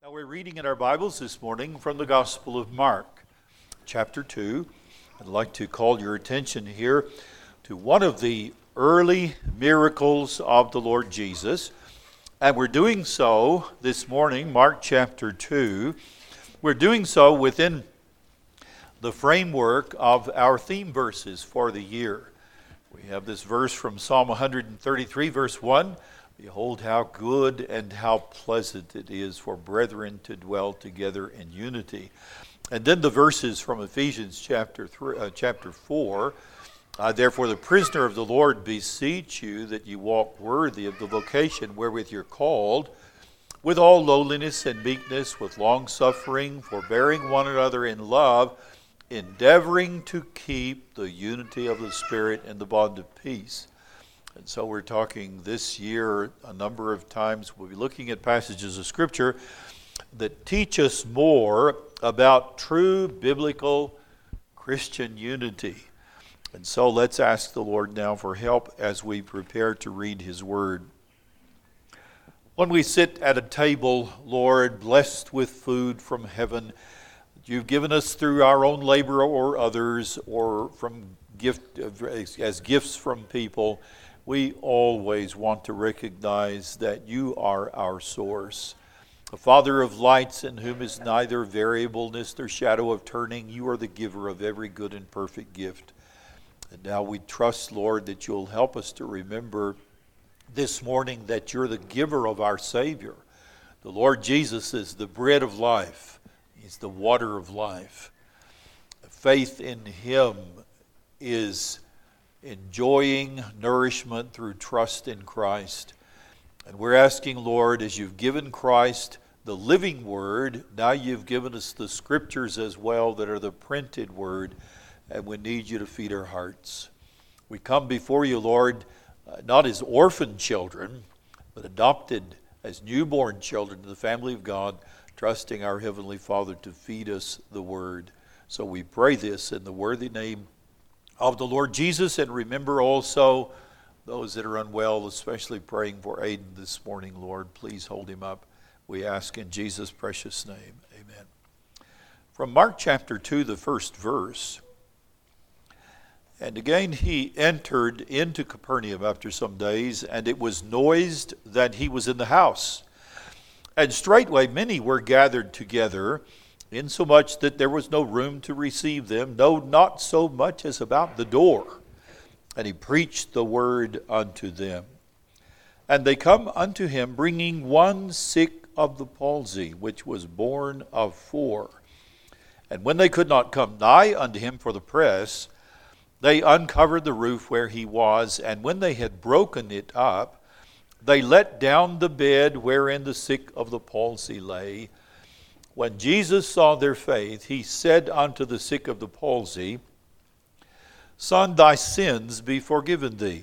Now we're reading in our Bibles this morning from the Gospel of Mark, chapter 2. I'd like to call your attention here to one of the early miracles of the Lord Jesus. And we're doing so this morning, Mark chapter 2. We're doing so within the framework of our theme verses for the year. We have this verse from Psalm 133, verse 1. Behold how good and how pleasant it is for brethren to dwell together in unity. And then the verses from Ephesians chapter 4. Therefore the prisoner of the Lord beseech you that you walk worthy of the vocation wherewith you're called, with all lowliness and meekness, with long suffering, forbearing one another in love, endeavoring to keep the unity of the Spirit in the bond of peace. And so we're talking this year a number of times. We'll be looking at passages of Scripture that teach us more about true biblical Christian unity. And so let's ask the Lord now for help as we prepare to read His Word. When we sit at a table, Lord, blessed with food from heaven, that you've given us through our own labor or others, or as gifts from people, we always want to recognize that you are our source. The Father of lights, in whom is neither variableness nor shadow of turning, you are the giver of every good and perfect gift. And now we trust, Lord, that you'll help us to remember this morning that you're the giver of our Savior. The Lord Jesus is the bread of life. He's the water of life. Faith in Him is enjoying nourishment through trust in Christ. And we're asking, Lord, as you've given Christ the living Word, now you've given us the Scriptures as well that are the printed Word, and we need you to feed our hearts. We come before you, Lord, not as orphan children, but adopted as newborn children to the family of God, trusting our Heavenly Father to feed us the Word. So we pray this in the worthy name of the Lord Jesus, and remember also those that are unwell, especially praying for Aiden this morning, Lord. Please hold him up. We ask in Jesus' precious name. Amen. From Mark chapter 2, the first verse. And again he entered into Capernaum after some days, and it was noised that he was in the house. And straightway many were gathered together, insomuch that there was no room to receive them, no, not so much as about the door. And he preached the word unto them. And they come unto him, bringing one sick of the palsy, which was born of 4. And when they could not come nigh unto him for the press, they uncovered the roof where he was, and when they had broken it up, they let down the bed wherein the sick of the palsy lay. When Jesus saw their faith, he said unto the sick of the palsy, Son, thy sins be forgiven thee.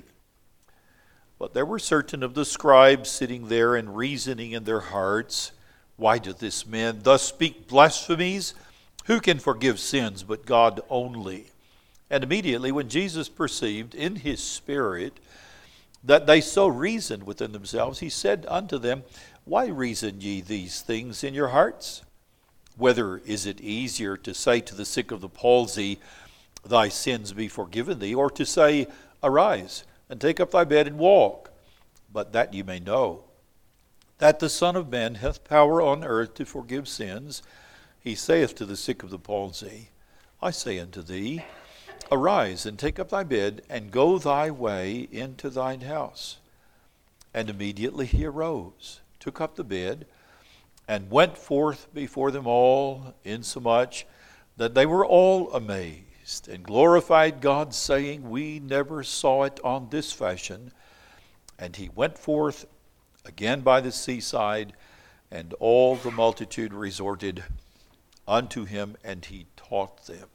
But there were certain of the scribes sitting there and reasoning in their hearts, Why do this man thus speak blasphemies? Who can forgive sins but God only? And immediately when Jesus perceived in his spirit that they so reasoned within themselves, he said unto them, Why reason ye these things in your hearts? Whether is it easier to say to the sick of the palsy, Thy sins be forgiven thee, or to say, Arise, and take up thy bed and walk? But that ye may know, that the Son of Man hath power on earth to forgive sins, he saith to the sick of the palsy, I say unto thee, Arise, and take up thy bed, and go thy way into thine house. And immediately he arose, took up the bed, and went forth before them all, insomuch that they were all amazed, and glorified God, saying, We never saw it on this fashion. And he went forth again by the seaside, and all the multitude resorted unto him, and he taught them.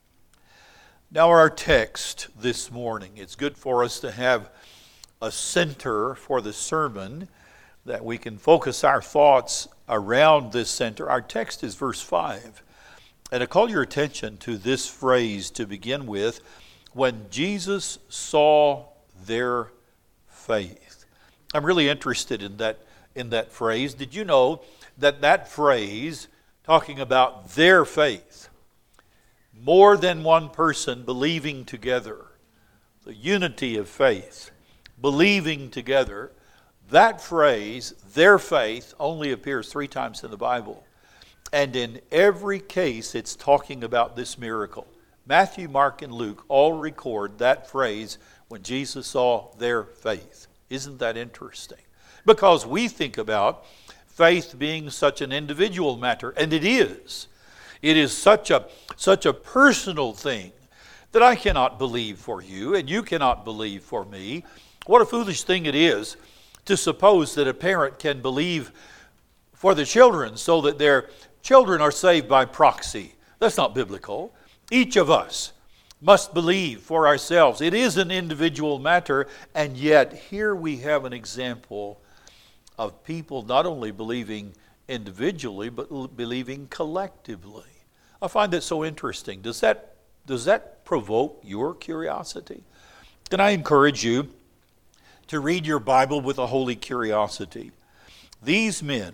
Now our text this morning, it's good for us to have a center for the sermon, that we can focus our thoughts around this center. Our text is verse 5. And I call your attention to this phrase to begin with, when Jesus saw their faith. I'm really interested in that phrase. Did you know that phrase, talking about their faith, more than one person believing together, the unity of faith, believing together, that phrase, their faith, only appears 3 times in the Bible. And in every case, it's talking about this miracle. Matthew, Mark, and Luke all record that phrase when Jesus saw their faith. Isn't that interesting? Because we think about faith being such an individual matter, and it is. It is such a personal thing that I cannot believe for you, and you cannot believe for me. What a foolish thing it is to suppose that a parent can believe for the children so that their children are saved by proxy. That's not biblical. Each of us must believe for ourselves. It is an individual matter, and yet here we have an example of people not only believing individually, but believing collectively. I find that so interesting. Does that provoke your curiosity? Can I encourage you to read your Bible with a holy curiosity? These men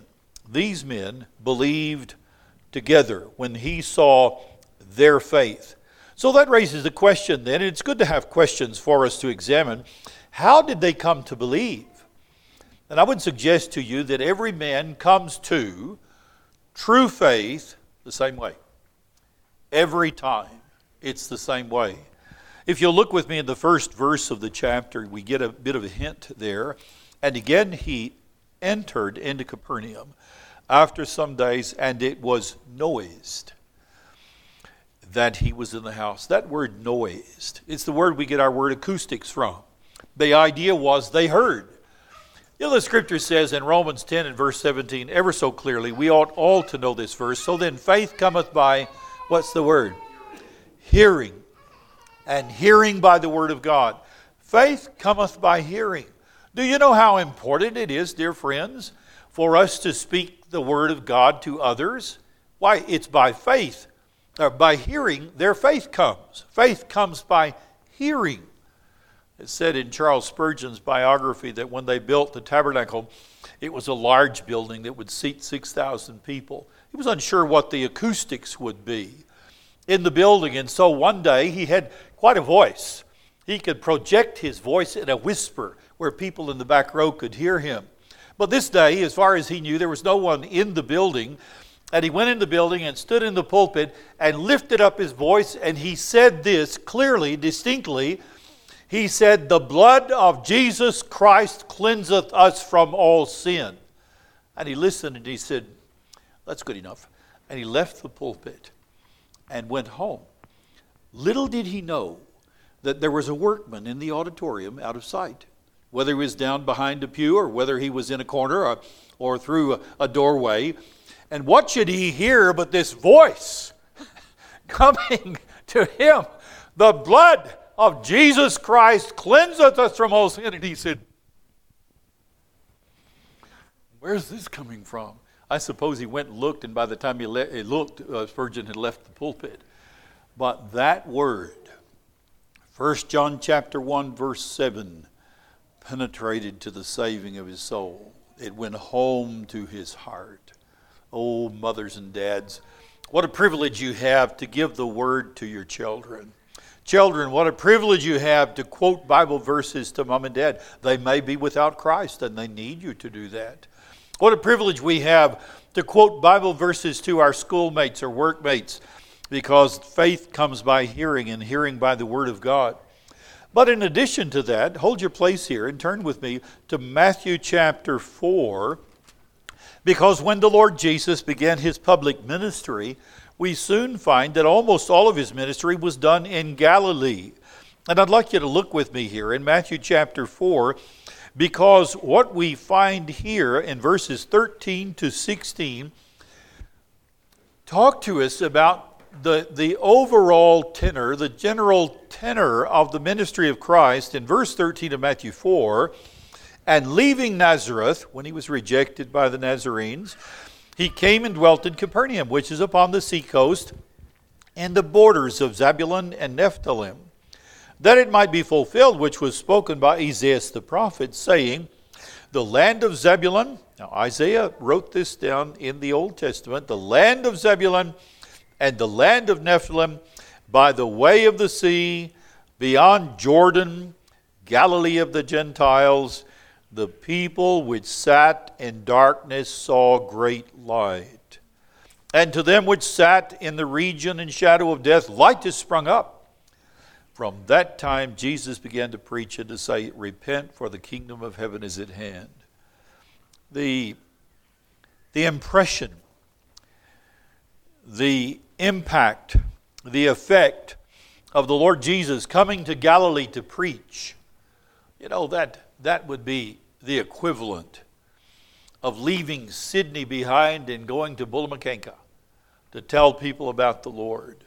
believed together when he saw their faith. So that raises the question then, and it's good to have questions for us to examine. How did they come to believe? And I would suggest to you that every man comes to true faith the same way. Every time, it's the same way. If you'll look with me in the first verse of the chapter, we get a bit of a hint there. And again, he entered into Capernaum after some days, and it was noised that he was in the house. That word noised, it's the word we get our word acoustics from. The idea was they heard. You know, the scripture says in Romans 10 and verse 17, ever so clearly, we ought all to know this verse. So then faith cometh by, what's the word? Hearing. And hearing by the word of God. Faith cometh by hearing. Do you know how important it is, dear friends, for us to speak the word of God to others? Why, it's by faith. By hearing, their faith comes. Faith comes by hearing. It's said in Charles Spurgeon's biography that when they built the tabernacle, it was a large building that would seat 6,000 people. He was unsure what the acoustics would be in the building, and so one day he had quite a voice. He could project his voice in a whisper where people in the back row could hear him. But this day, as far as he knew, there was no one in the building, and he went in the building and stood in the pulpit and lifted up his voice, and he said this clearly, distinctly. He said, "The blood of Jesus Christ cleanseth us from all sin." And he listened and he said, "That's good enough." And he left the pulpit and went home. Little did he know that there was a workman in the auditorium out of sight. Whether he was down behind a pew or whether he was in a corner or through a doorway. And what should he hear but this voice coming to him? "The blood of Jesus Christ cleanseth us from all sin." And he said, "Where's this coming from?" I suppose he went and looked, and by the time he looked, Spurgeon had left the pulpit. But that word, 1 John chapter 1, verse 7, penetrated to the saving of his soul. It went home to his heart. Oh, mothers and dads, what a privilege you have to give the word to your children. Children, what a privilege you have to quote Bible verses to mom and dad. They may be without Christ, and they need you to do that. What a privilege we have to quote Bible verses to our schoolmates or workmates, because faith comes by hearing, and hearing by the Word of God. But in addition to that, hold your place here and turn with me to Matthew chapter 4, because when the Lord Jesus began his public ministry, we soon find that almost all of his ministry was done in Galilee. And I'd like you to look with me here in Matthew chapter 4, because what we find here in verses 13 to 16 talk to us about the overall tenor, the general tenor of the ministry of Christ. In verse 13 of Matthew 4, "And leaving Nazareth," when he was rejected by the Nazarenes, "he came and dwelt in Capernaum, which is upon the seacoast, in the borders of Zebulun and Nephthalim, that it might be fulfilled which was spoken by Isaiah the prophet, saying, The land of Zebulun Now Isaiah wrote this down in the Old Testament. The land of Zebulun and the land of Nephthalim, by the way of the sea, beyond Jordan, Galilee of the Gentiles, the people which sat in darkness saw great light. And to them which sat in the region and shadow of death, light is sprung up. From that time Jesus began to preach and to say, repent, for the kingdom of heaven is at hand. The impression, the impact, the effect of the Lord Jesus coming to Galilee to preach, that would be the equivalent of leaving Sydney behind and going to Bullamakenka to tell people about the Lord.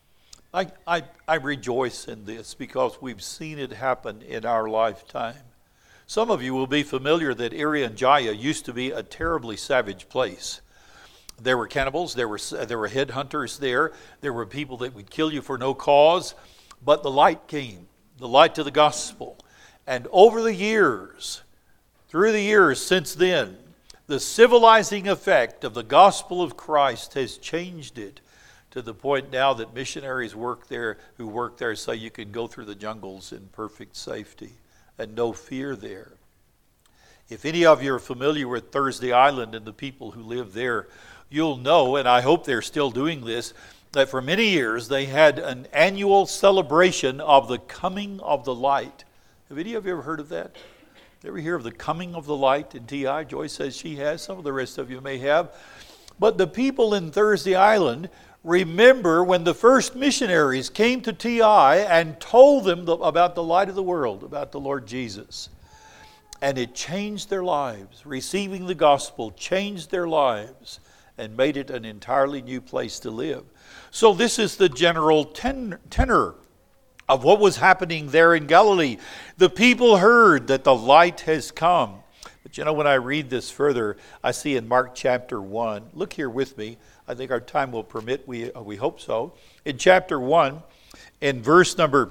I rejoice in this because we've seen it happen in our lifetime. Some of you will be familiar that Irian Jaya used to be a terribly savage place. There were cannibals, there were headhunters there, there were people that would kill you for no cause, but the light came, the light of the gospel. And over the years, through the years since then, the civilizing effect of the gospel of Christ has changed it to the point now that missionaries who work there say you can go through the jungles in perfect safety and no fear there. If any of you are familiar with Thursday Island and the people who live there, you'll know, and I hope they're still doing this, that for many years they had an annual celebration of the coming of the light. Have any of you ever heard of that? Ever hear of the coming of the light in TI? Joyce says she has. Some of the rest of you may have. But the people in Thursday Island remember when the first missionaries came to TI and told them about the light of the world, about the Lord Jesus. And it changed their lives. Receiving the gospel changed their lives and made it an entirely new place to live. So this is the general tenor of what was happening there in Galilee. The people heard that the light has come. But when I read this further, I see in Mark chapter 1, look here with me. I think our time will permit, we hope so. In chapter 1, in verse number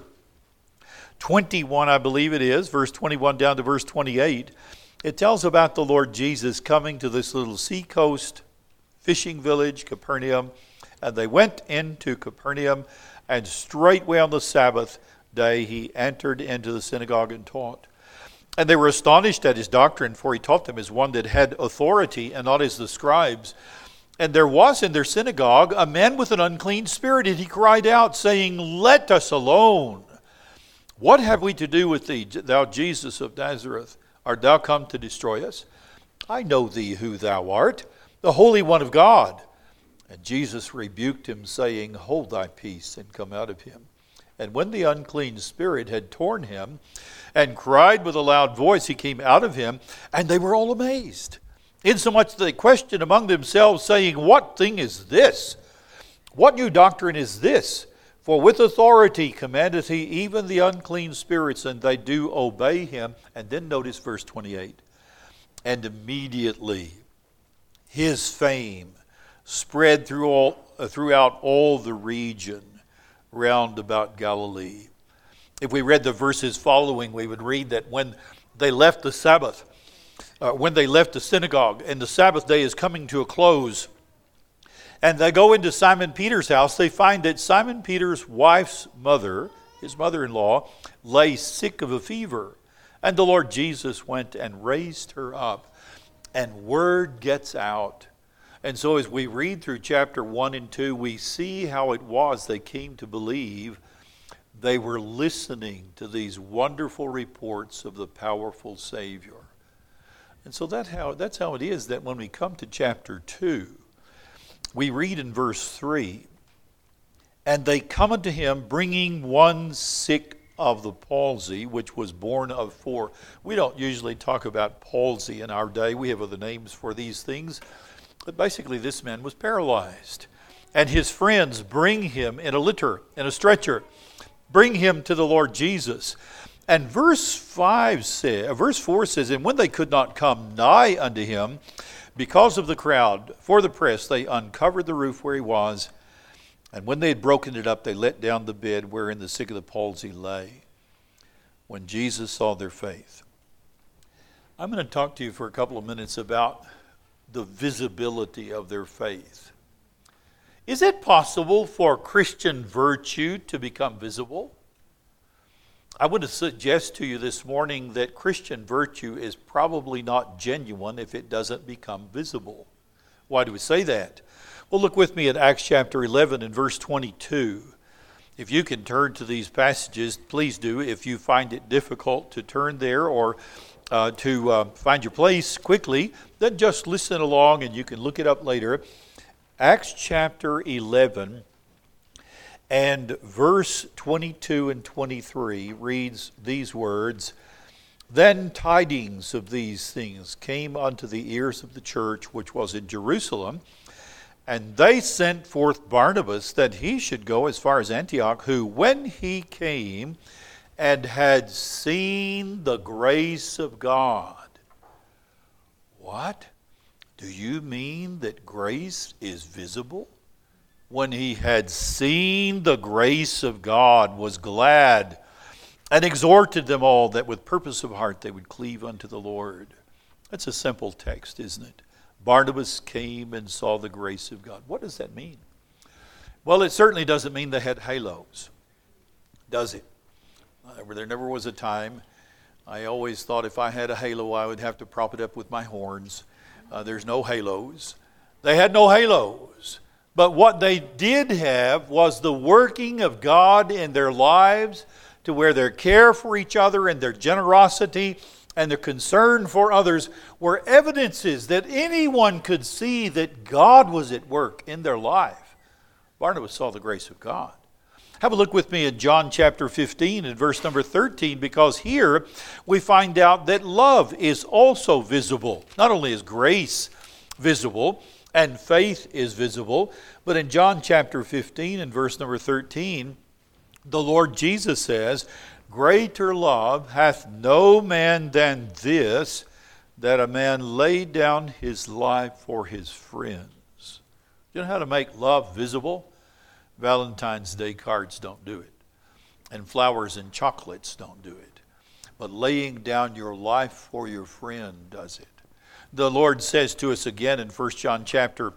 21, I believe it is, verse 21 down to verse 28, it tells about the Lord Jesus coming to this little seacoast fishing village, Capernaum. And they went into Capernaum, and straightway on the Sabbath day he entered into the synagogue and taught. And they were astonished at his doctrine, for he taught them as one that had authority, and not as the scribes. And there was in their synagogue a man with an unclean spirit, and he cried out, saying, Let us alone. What have we to do with thee, thou Jesus of Nazareth? Art thou come to destroy us? I know thee who thou art, the Holy One of God. And Jesus rebuked him, saying, Hold thy peace, and come out of him. And when the unclean spirit had torn him, and cried with a loud voice, he came out of him, and they were all amazed. Insomuch that they questioned among themselves, saying, What thing is this? What new doctrine is this? For with authority commandeth he even the unclean spirits, and they do obey him. And then notice verse 28. And immediately his fame spread throughout all the region round about Galilee. If we read the verses following, we would read that when they left the Sabbath, when they left the synagogue, and the Sabbath day is coming to a close, and they go into Simon Peter's house, they find that Simon Peter's wife's mother, his mother-in-law, lay sick of a fever. And the Lord Jesus went and raised her up. And word gets out. And so as we read through chapter 1 and 2, we see how it was they came to believe. They were listening to these wonderful reports of the powerful Savior. And so that's how it is that when we come to chapter 2, we read in verse 3, And they come unto him, bringing one sick of the palsy, which was born of 4. We don't usually talk about palsy in our day. We have other names for these things. But basically this man was paralyzed. And his friends bring him in a litter, in a stretcher, bring him to the Lord Jesus. And verse 4 says, And when they could not come nigh unto him, because of the crowd, for the press, they uncovered the roof where he was. And when they had broken it up, they let down the bed wherein the sick of the palsy lay. When Jesus saw their faith. I'm going to talk to you for a couple of minutes about the visibility of their faith. Is it possible for Christian virtue to become visible? I want to suggest to you this morning that Christian virtue is probably not genuine if it doesn't become visible. Why do we say that? Well, look with me at Acts chapter 11 and verse 22. If you can turn to these passages, please do. If you find it difficult to turn there or to find your place quickly, then just listen along and you can look it up later. Acts chapter 11 and verse 22 and 23 reads these words, "Then tidings of these things came unto the ears of the church which was in Jerusalem, and they sent forth Barnabas that he should go as far as Antioch, who, when he came and had seen the grace of God." What? Do you mean that grace is visible? When he had seen the grace of God, was glad, and exhorted them all that with purpose of heart they would cleave unto the Lord. That's a simple text, isn't it? Barnabas came and saw the grace of God. What does that mean? Well, it certainly doesn't mean they had halos, does it? There never was a time. I always thought if I had a halo, I would have to prop it up with my horns. There's no halos. They had no halos. But what they did have was the working of God in their lives, to where their care for each other and their generosity and their concern for others were evidences that anyone could see that God was at work in their life. Barnabas saw the grace of God. Have a look with me at John chapter 15 and verse number 13, because here we find out that love is also visible. Not only is grace visible and faith is visible, but in John chapter 15 and verse number 13, the Lord Jesus says, "Greater love hath no man than this, that a man lay down his life for his friends." You know how to make love visible? Valentine's Day cards don't do it. And flowers and chocolates don't do it. But laying down your life for your friend does it. The Lord says to us again in 1 John chapter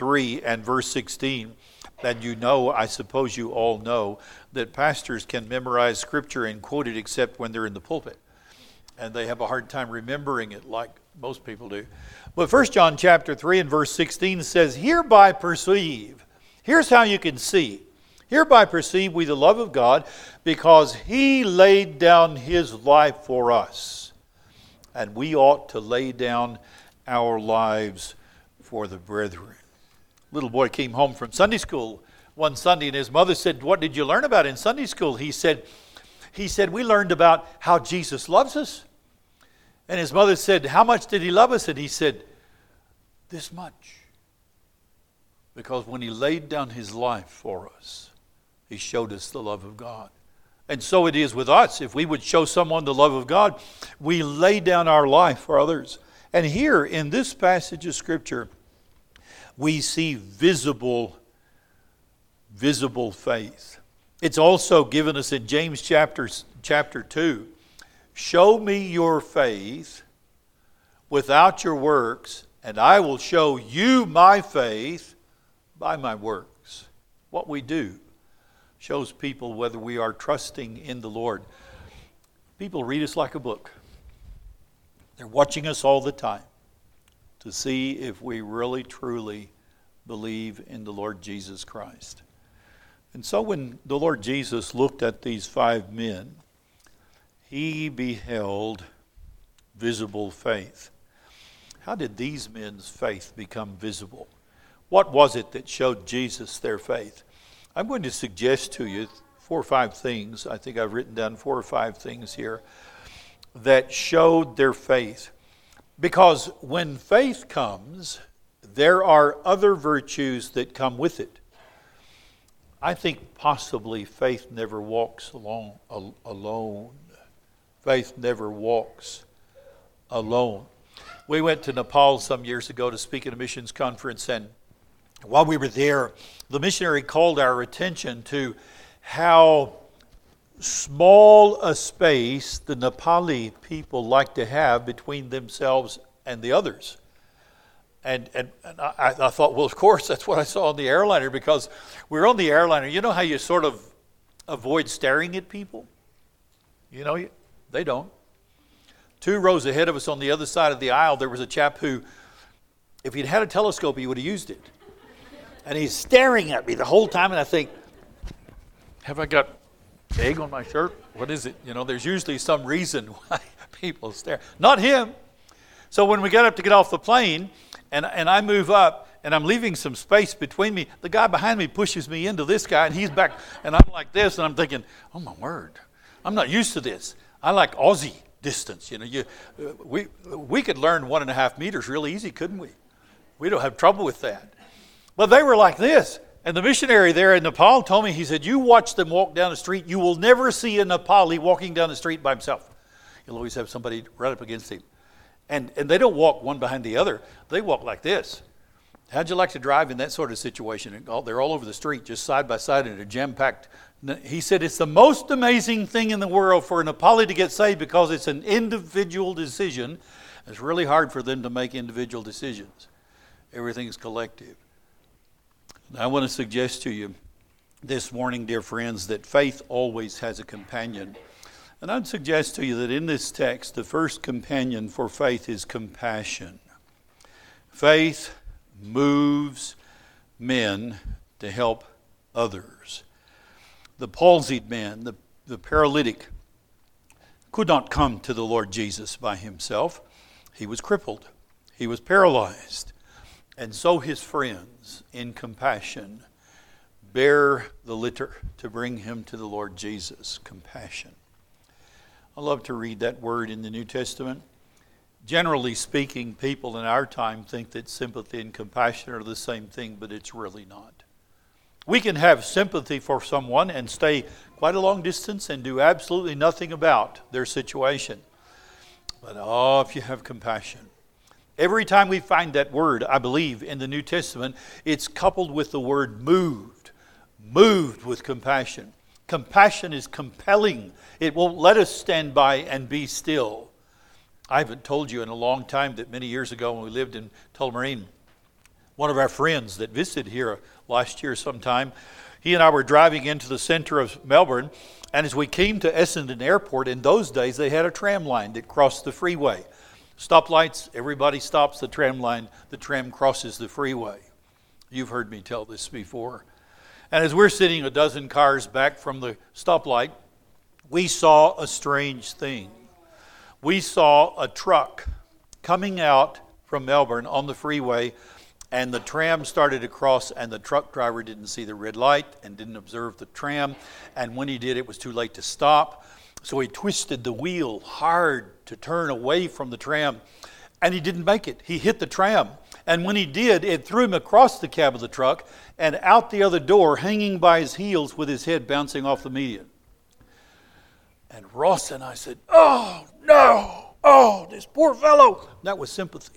3 and verse 16, and you know, I suppose you all know, that pastors can memorize Scripture and quote it except when they're in the pulpit. And they have a hard time remembering it like most people do. But 1 John chapter 3 and verse 16 says, "Hereby perceive." Here's how you can see. "Hereby perceive we the love of God, because He laid down His life for us. And we ought to lay down our lives for the brethren." Little boy came home from Sunday school one Sunday, and his mother said, "What did you learn about in Sunday school?" He said, "We learned about how Jesus loves us." And his mother said, "How much did He love us?" And he said, "This much." Because when He laid down His life for us, He showed us the love of God. And so it is with us. If we would show someone the love of God, we lay down our life for others. And here in this passage of Scripture, we see visible faith. It's also given us in James chapter 2. "Show me your faith without your works, and I will show you my faith by my works." What we do shows people whether we are trusting in the Lord. People read us like a book. They're watching us all the time to see if we really, truly believe in the Lord Jesus Christ. And so when the Lord Jesus looked at these 5 men, He beheld visible faith. How did these men's faith become visible? What was it that showed Jesus their faith? I'm going to suggest to you 4 or 5 things. I think I've written down 4 or 5 things here that showed their faith. Because when faith comes, there are other virtues that come with it. I think possibly faith never walks alone. Faith never walks alone. We went to Nepal some years ago to speak at a missions conference, and while we were there, the missionary called our attention to how small a space the Nepali people like to have between themselves and the others. And I thought, well, of course, that's what I saw on the airliner, because we were on the airliner. You know how you sort of avoid staring at people? You know, they don't. 2 rows ahead of us on the other side of the aisle, there was a chap who, if he'd had a telescope, he would have used it. And he's staring at me the whole time, and I think, have I got egg on my shirt? What is it? You know, there's usually some reason why people stare. Not him. So when we got up to get off the plane, and I move up, and I'm leaving some space between me, the guy behind me pushes me into this guy, and he's back, and I'm like this, and I'm thinking, oh my word, I'm not used to this. I like Aussie distance. You know, we could learn 1.5 meters real easy, couldn't we? We don't have trouble with that. But they were like this. And the missionary there in Nepal told me, he said, you watch them walk down the street, you will never see a Nepali walking down the street by himself. You'll always have somebody right up against him. And they don't walk one behind the other. They walk like this. How'd you like to drive in that sort of situation? They're all over the street, just side by side in a jam-packed. He said it's the most amazing thing in the world for a Nepali to get saved, because it's an individual decision. It's really hard for them to make individual decisions. Everything's collective. I want to suggest to you this morning, dear friends, that faith always has a companion. And I'd suggest to you that in this text, the first companion for faith is compassion. Faith moves men to help others. The palsied man, the paralytic, could not come to the Lord Jesus by himself. He was crippled. He was paralyzed. And so his friends, in compassion, bear the litter to bring him to the Lord Jesus. Compassion. I love to read that word in the New Testament. Generally speaking, people in our time think that sympathy and compassion are the same thing, but it's really not. We can have sympathy for someone and stay quite a long distance and do absolutely nothing about their situation. But if you have compassion. Every time we find that word, I believe, in the New Testament, it's coupled with the word moved. Moved with compassion. Compassion is compelling. It won't let us stand by and be still. I haven't told you in a long time that many years ago when we lived in Tullamarine, one of our friends that visited here last year sometime, he and I were driving into the center of Melbourne, and as we came to Essendon Airport, in those days they had a tram line that crossed the freeway. Stoplights, everybody stops the tram line, the tram crosses the freeway. You've heard me tell this before. And as we're sitting a dozen cars back from the stoplight, we saw a strange thing. We saw a truck coming out from Melbourne on the freeway, and the tram started to cross, and the truck driver didn't see the red light and didn't observe the tram, and when he did, it was too late to stop. So he twisted the wheel hard to turn away from the tram, and he didn't make it. He hit the tram, and when he did, it threw him across the cab of the truck and out the other door, hanging by his heels with his head bouncing off the median. And Ross and I said, oh, no, oh, this poor fellow. That was sympathy.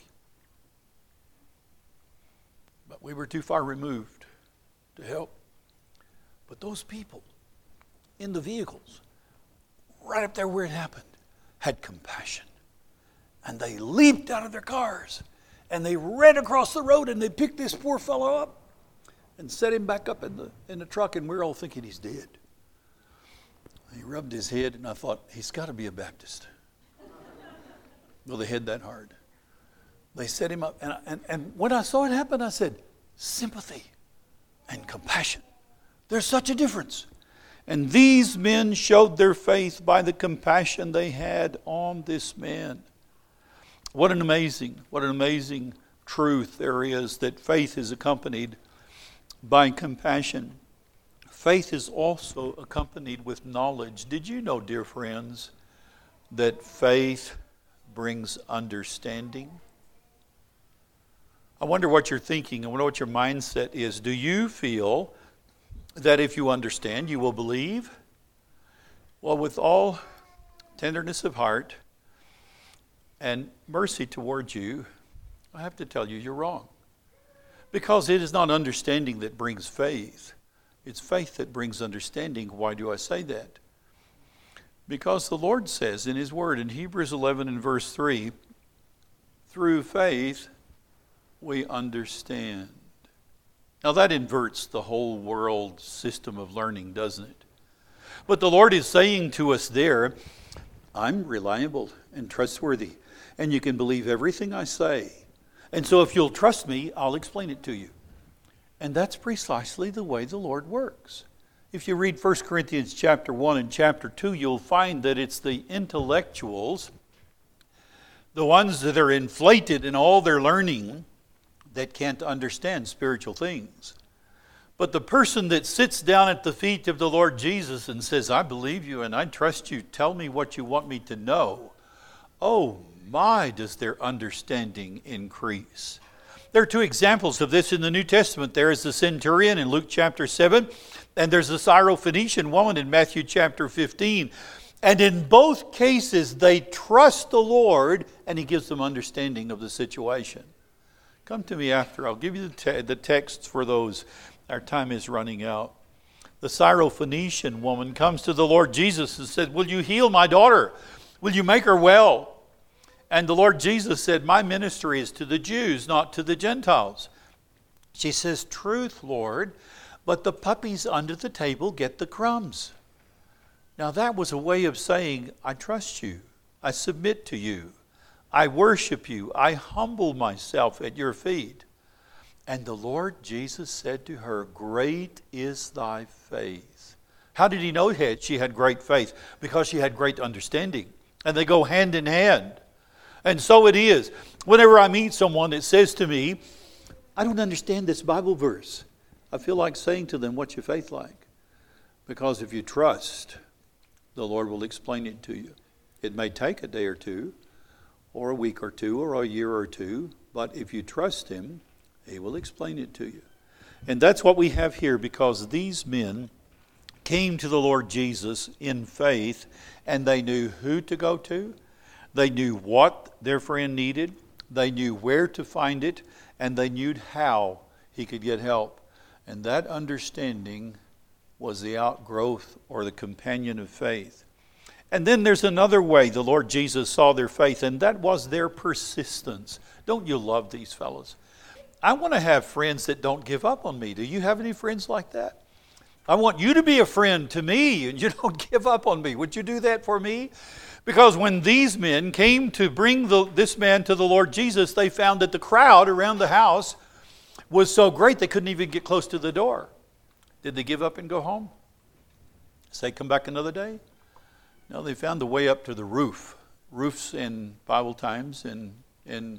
But we were too far removed to help. But those people in the vehicles, right up there where it happened, had compassion. And they leaped out of their cars, and they ran across the road, and they picked this poor fellow up and set him back up in the truck, and we're all thinking he's dead. He rubbed his head, and I thought, he's got to be a Baptist. Well, they hit that hard. They set him up, and when I saw it happen, I said, sympathy and compassion. There's such a difference. And these men showed their faith by the compassion they had on this man. What an amazing truth there is, that faith is accompanied by compassion. Faith is also accompanied with knowledge. Did you know, dear friends, that faith brings understanding? I wonder what you're thinking. I wonder what your mindset is. Do you feel that if you understand, you will believe? Well, with all tenderness of heart and mercy towards you, I have to tell you, you're wrong. Because it is not understanding that brings faith. It's faith that brings understanding. Why do I say that? Because the Lord says in His Word in Hebrews 11 and verse 3, through faith we understand. Now that inverts the whole world system of learning, doesn't it? But the Lord is saying to us there, I'm reliable and trustworthy, and you can believe everything I say. And so if you'll trust me, I'll explain it to you. And that's precisely the way the Lord works. If you read 1 Corinthians chapter 1 and chapter 2, you'll find that it's the intellectuals, the ones that are inflated in all their learning, that can't understand spiritual things. But the person that sits down at the feet of the Lord Jesus and says, I believe you and I trust you, tell me what you want me to know. Oh my, does their understanding increase. There are two examples of this in the New Testament. There is the centurion in Luke chapter 7, and there's the Syrophoenician woman in Matthew chapter 15. And in both cases, they trust the Lord, and He gives them understanding of the situation. Come to me after. I'll give you the texts for those. Our time is running out. The Syrophoenician woman comes to the Lord Jesus and said, will you heal my daughter? Will you make her well? And the Lord Jesus said, my ministry is to the Jews, not to the Gentiles. She says, truth, Lord, but the puppies under the table get the crumbs. Now that was a way of saying, I trust you. I submit to you. I worship you. I humble myself at your feet. And the Lord Jesus said to her, great is thy faith. How did He know she had great faith? Because she had great understanding. And they go hand in hand. And so it is. Whenever I meet someone that says to me, I don't understand this Bible verse, I feel like saying to them, what's your faith like? Because if you trust, the Lord will explain it to you. It may take a day or two, or a week or two, or a year or two, but if you trust Him, He will explain it to you. And that's what we have here, because these men came to the Lord Jesus in faith, and they knew who to go to. They knew what their friend needed. They knew where to find it, and they knew how he could get help. And that understanding was the outgrowth or the companion of faith. And then there's another way the Lord Jesus saw their faith, and that was their persistence. Don't you love these fellows? I want to have friends that don't give up on me. Do you have any friends like that? I want you to be a friend to me, and you don't give up on me. Would you do that for me? Because when these men came to bring this man to the Lord Jesus, they found that the crowd around the house was so great they couldn't even get close to the door. Did they give up and go home? Say, come back another day? No, they found the way up to the roof. Roofs in Bible times in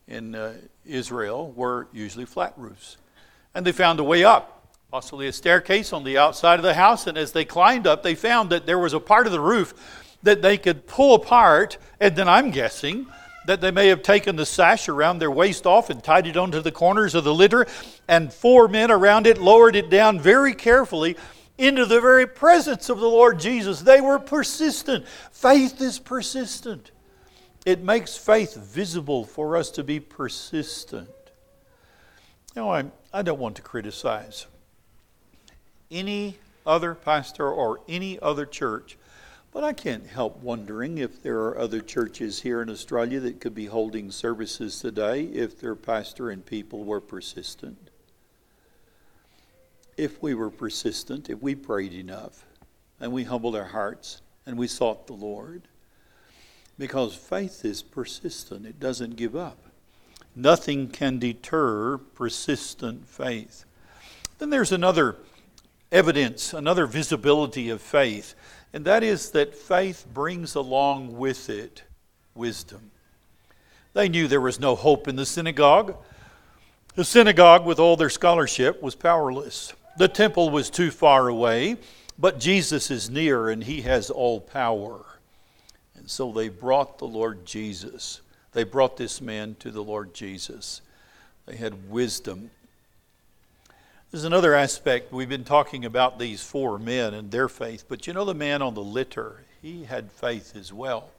Israel were usually flat roofs. And they found a way up, possibly a staircase on the outside of the house. And as they climbed up, they found that there was a part of the roof that they could pull apart. And then I'm guessing that they may have taken the sash around their waist off and tied it onto the corners of the litter. And 4 men around it lowered it down very carefully into the very presence of the Lord Jesus. They were persistent. Faith is persistent. It makes faith visible for us to be persistent. You know, I don't want to criticize any other pastor or any other church, but I can't help wondering if there are other churches here in Australia that could be holding services today if their pastor and people were persistent. If we were persistent, if we prayed enough, and we humbled our hearts, and we sought the Lord. Because faith is persistent. It doesn't give up. Nothing can deter persistent faith. Then there's another evidence, another visibility of faith, and that is that faith brings along with it wisdom. They knew there was no hope in the synagogue. The synagogue, with all their scholarship, was powerless. The temple was too far away, but Jesus is near and He has all power. And so they brought the Lord Jesus. They brought this man to the Lord Jesus. They had wisdom. There's another aspect. We've been talking about these 4 men and their faith, but you know the man on the litter, he had faith as well.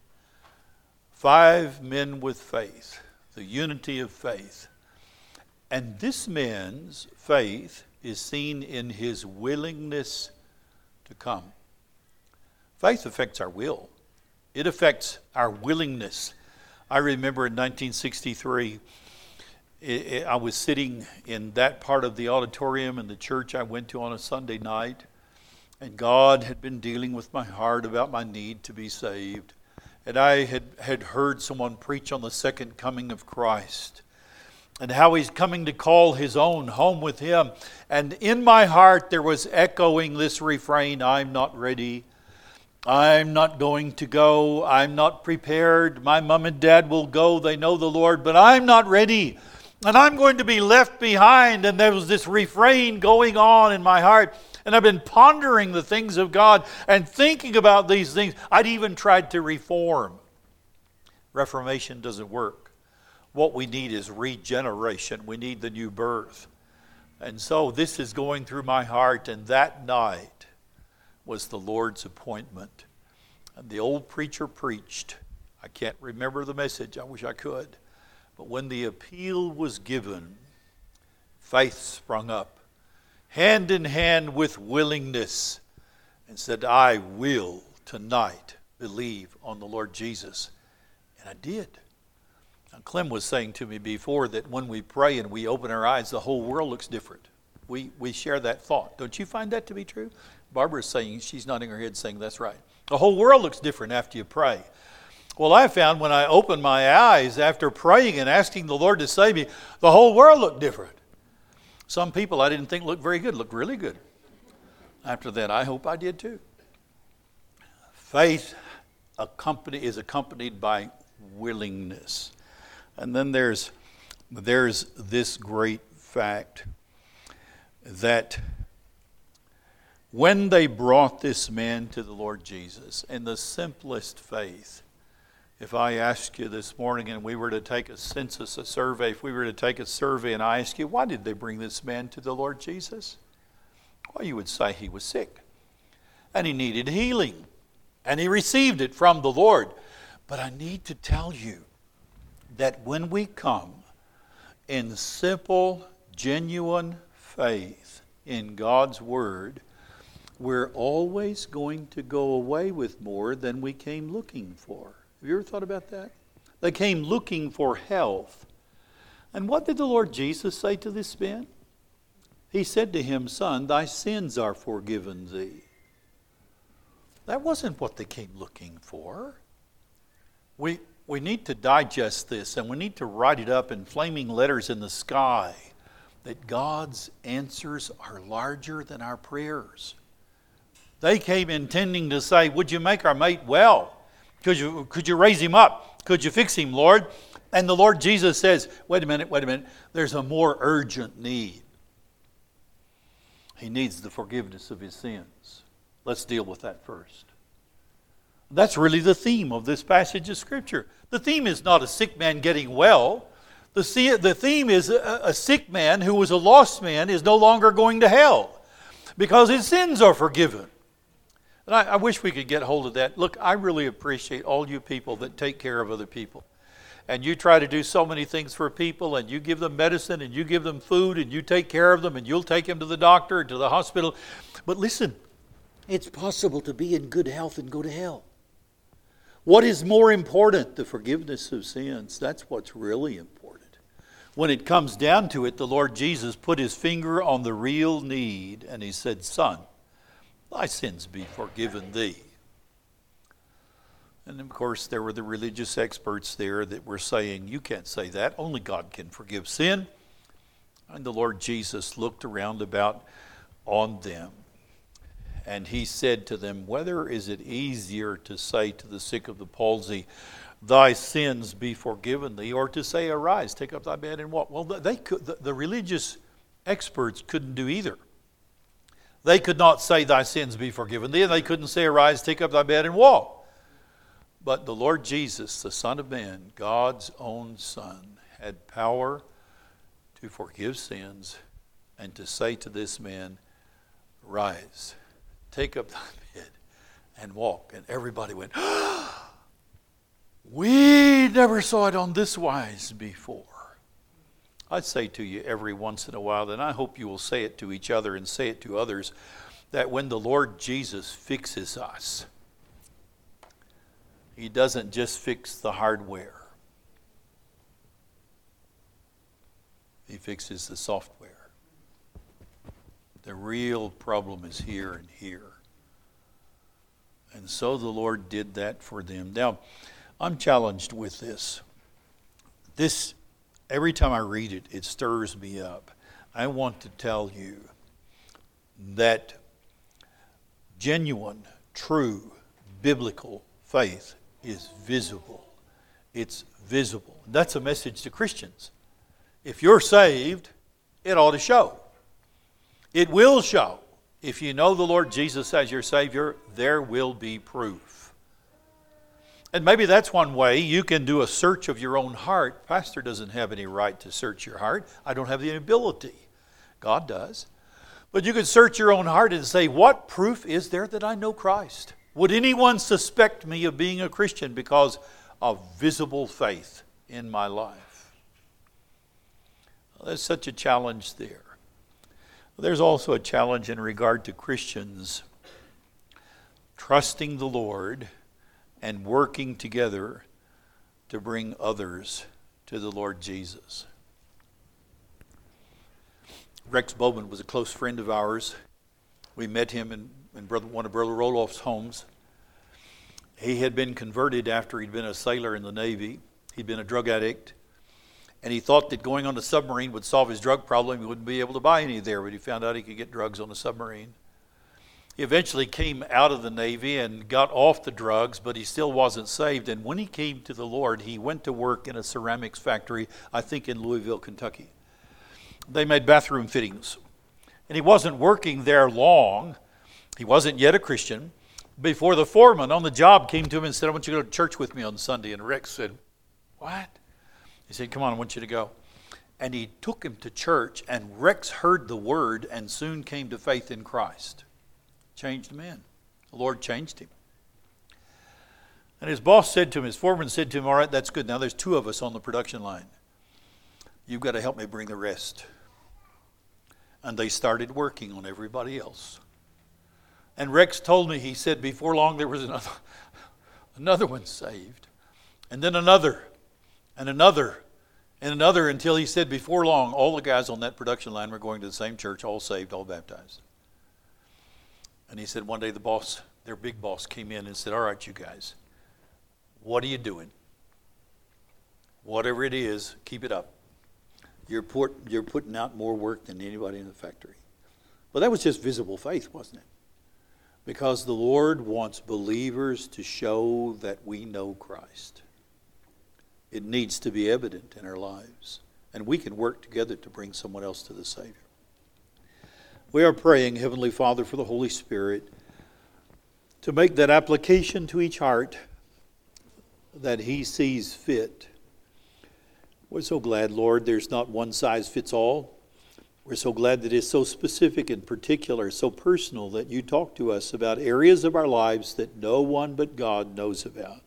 5 men with faith, the unity of faith. And this man's faith is seen in his willingness to come. Faith affects our will. It affects our willingness. I remember in 1963, I was sitting in that part of the auditorium in the church I went to on a Sunday night, and God had been dealing with my heart about my need to be saved. And I had heard someone preach on the second coming of Christ and how He's coming to call His own home with Him. And in my heart there was echoing this refrain, I'm not ready. I'm not going to go. I'm not prepared. My mom and dad will go. They know the Lord, but I'm not ready. And I'm going to be left behind. And there was this refrain going on in my heart. And I've been pondering the things of God and thinking about these things. I'd even tried to reform. Reformation doesn't work. What we need is regeneration. We need the new birth. And so this is going through my heart. And that night was the Lord's appointment. And the old preacher preached. I can't remember the message. I wish I could. But when the appeal was given, faith sprung up, hand in hand with willingness, and said, I will tonight believe on the Lord Jesus. And I did. Now, Clem was saying to me before that when we pray and we open our eyes, the whole world looks different. We share that thought. Don't you find that to be true? Barbara's saying, she's nodding her head saying, that's right. The whole world looks different after you pray. Well, I found when I opened my eyes after praying and asking the Lord to save me, the whole world looked different. Some people I didn't think looked very good, looked really good. After that, I hope I did too. Faith is accompanied by willingness. And then there's this great fact that when they brought this man to the Lord Jesus in the simplest faith, if I ask you this morning and we were to take a census, a survey, if we were to take a survey and I ask you, why did they bring this man to the Lord Jesus? Well, you would say he was sick and he needed healing and he received it from the Lord. But I need to tell you that when we come in simple, genuine faith in God's Word, we're always going to go away with more than we came looking for. Have you ever thought about that? They came looking for health. And what did the Lord Jesus say to this man? He said to him, Son, thy sins are forgiven thee. That wasn't what they came looking for. We need to digest this and we need to write it up in flaming letters in the sky that God's answers are larger than our prayers. They came intending to say, would you make our mate well? Could you raise him up? Could you fix him, Lord? And the Lord Jesus says, wait a minute. There's a more urgent need. He needs the forgiveness of his sins. Let's deal with that first. That's really the theme of this passage of Scripture. The theme is not a sick man getting well. The theme is a sick man who was a lost man is no longer going to hell because his sins are forgiven. And I wish we could get hold of that. Look, I really appreciate all you people that take care of other people. And you try to do so many things for people, and you give them medicine, and you give them food, and you take care of them, and you'll take them to the doctor, to the hospital. But listen, it's possible to be in good health and go to hell. What is more important? The forgiveness of sins. That's what's really important. When it comes down to it, the Lord Jesus put his finger on the real need, and he said, Son, thy sins be forgiven thee. And of course, there were the religious experts there that were saying, you can't say that. Only God can forgive sin. And the Lord Jesus looked around about on them. And he said to them, whether is it easier to say to the sick of the palsy, thy sins be forgiven thee, or to say, arise, take up thy bed and walk? Well, the religious experts couldn't do either. They could not say, thy sins be forgiven thee, and they couldn't say, arise, take up thy bed and walk. But the Lord Jesus, the Son of Man, God's own Son, had power to forgive sins and to say to this man, rise, take up thy bed and walk. And everybody went, we never saw it on this wise before. I'd say to you every once in a while, and I hope you will say it to each other and say it to others, that when the Lord Jesus fixes us, He doesn't just fix the hardware. He fixes the software. The real problem is here and here. And so the Lord did that for them. Now, I'm challenged with this. This, every time I read it, it stirs me up. I want to tell you that genuine, true, biblical faith is visible. It's visible. That's a message to Christians. If you're saved, it ought to show. It will show. If you know the Lord Jesus as your Savior, there will be proof. And maybe that's one way you can do a search of your own heart. Pastor doesn't have any right to search your heart. I don't have the ability. God does. But you can search your own heart and say, what proof is there that I know Christ? Would anyone suspect me of being a Christian because of visible faith in my life? Well, there's such a challenge there. There's also a challenge in regard to Christians trusting the Lord and working together to bring others to the Lord Jesus. Rex Bowman was a close friend of ours. We met him in one of Brother Roloff's homes. He had been converted after he'd been a sailor in the Navy. He'd been a drug addict. And he thought that going on a submarine would solve his drug problem. He wouldn't be able to buy any there, but he found out he could get drugs on a submarine. He eventually came out of the Navy and got off the drugs, but he still wasn't saved. And when he came to the Lord, he went to work in a ceramics factory, I think in Louisville, Kentucky. They made bathroom fittings. And he wasn't working there long. He wasn't yet a Christian. Before the foreman on the job came to him and said, I want you to go to church with me on Sunday. And Rex said, what? He said, come on, I want you to go. And he took him to church, and Rex heard the word and soon came to faith in Christ. Changed man. The Lord changed him. And his boss said to him, his foreman said to him, all right, that's good. Now there's 2 of us on the production line. You've got to help me bring the rest. And they started working on everybody else. And Rex told me, he said, before long there was another one saved. And then another. And another, and another, until he said before long, all the guys on that production line were going to the same church, all saved, all baptized. And he said one day the boss, their big boss, came in and said, all right, you guys, what are you doing? Whatever it is, keep it up. You're putting out more work than anybody in the factory. But that was just visible faith, wasn't it? Because the Lord wants believers to show that we know Christ. It needs to be evident in our lives. And we can work together to bring someone else to the Savior. We are praying, Heavenly Father, for the Holy Spirit to make that application to each heart that He sees fit. We're so glad, Lord, there's not one size fits all. We're so glad that it's so specific and particular, so personal, that you talk to us about areas of our lives that no one but God knows about.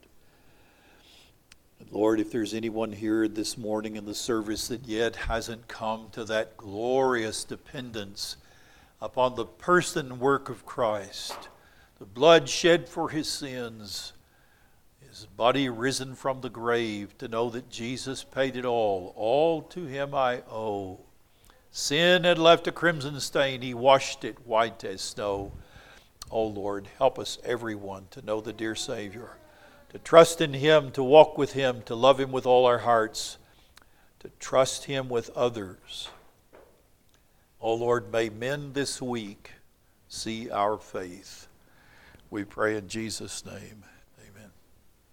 Lord, if there's anyone here this morning in the service that yet hasn't come to that glorious dependence upon the person and work of Christ, the blood shed for his sins, his body risen from the grave, to know that Jesus paid it all to him I owe. Sin had left a crimson stain, he washed it white as snow. Oh Lord, help us everyone to know the dear Savior, to trust in Him, to walk with Him, to love Him with all our hearts, to trust Him with others. Oh Lord, may men this week see our faith. We pray in Jesus' name.